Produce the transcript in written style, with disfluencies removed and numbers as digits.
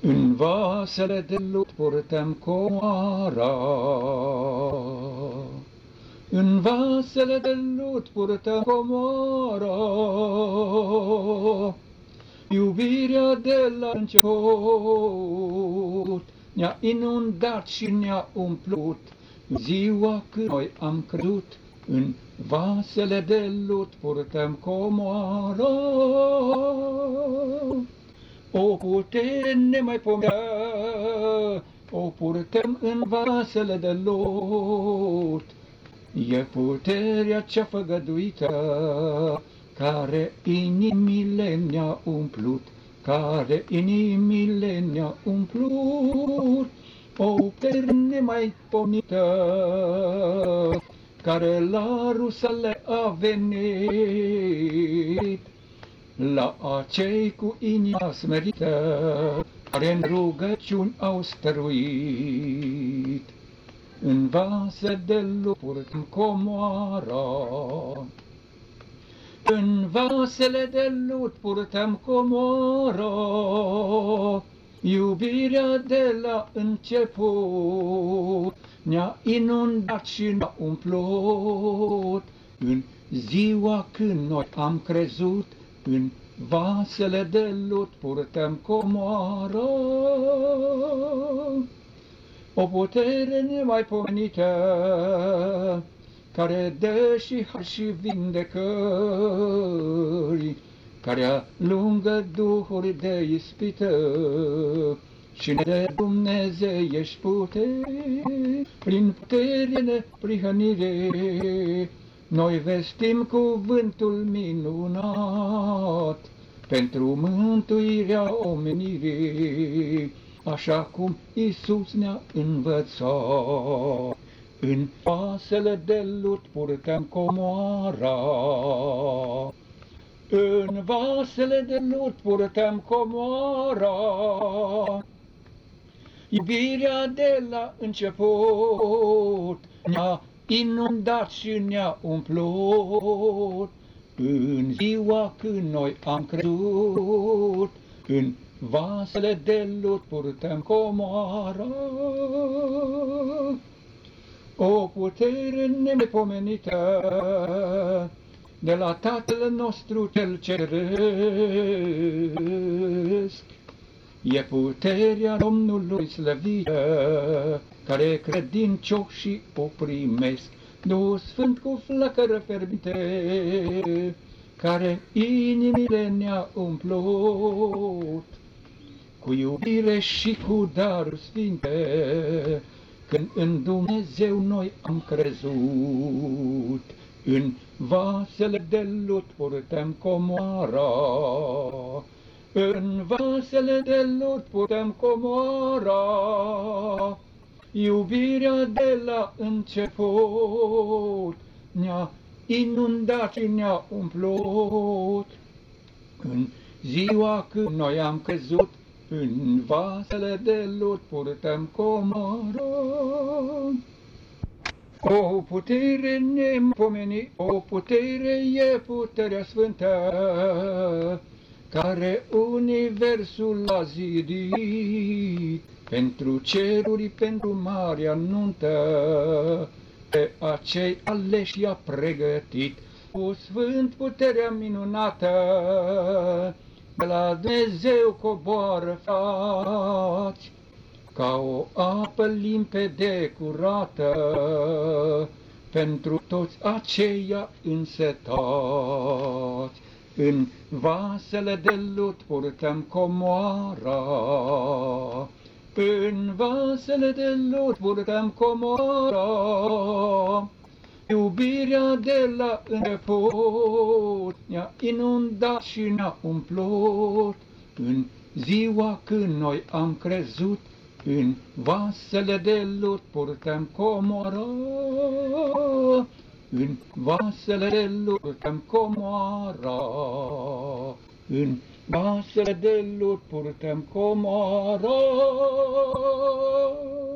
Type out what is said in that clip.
În vasele de lut purtăm comoara, în vasele de lut purtăm comoara. Iubirea de la început ne-a inundat și ne-a umplut. Ziua când noi am crezut, în vasele de lut purtăm comoara. O putere nemaipomenită o purtăm în vasele de lut. E puterea cea făgăduită, care inimile ne-a umplut, care inimile ne-a umplut. O putere nemaipomenită, care la Rusale a venit, la acei cu inima smerită, care în rugăciuni au stăruit. În vase de lut purtăm comoara, în vasele de lut purtăm comoara. Iubirea de la început ne-a inundat și ne-a umplut. În ziua când noi am crezut, în vasele de lut purtăm comoara. O putere nemaipomenită, care dă și har și vindecări, care alungă duhuri de ispită și ne dă dumnezeiești puteri. Prin putere neprihănire noi vestim cuvântul minunat pentru mântuirea omenirii, așa cum Iisus ne-a învățat. În vasele de lut purtăm comoara, în vasele de lut purtăm comoara. Iubirea de la început ne-a inundat și ne-a umplut. În ziua când noi am crezut, în vasele de lut purtăm comoara. O putere nemaipomenită de la Tatăl nostru cel ceresc, e puterea Domnului slăvită, care credincioșii o primesc. Duhul Sfânt cu flăcără fierbinte, care inimile ne-a umplut, cu iubire și cu daruri sfinte, când în Dumnezeu noi am crezut. În vasele de lut purtăm comoara, în vasele de lut purtăm comoara. Iubirea de la început ne-a inundat și ne-a umplut. În ziua când noi am crezut, în vasele de lut purtăm comoara. O putere nemaipomenită, o putere e puterea sfântă, care universul a zidit, pentru ceruri, pentru marea nuntă, pe acei aleși i-a pregătit. Cu sfânt puterea minunată, de la Dumnezeu coboară frați, ca o apă limpede curată, pentru toți aceia însetați. În vasele de lut purtăm comoara, în vasele de lut purtăm comoara. Iubirea de la început ne-a inundat și ne-a umplut. În ziua când noi am crezut, în vasele de lut purtăm comoara. În vasele de lut purtăm comoara, în vasele de lut purtăm comoara.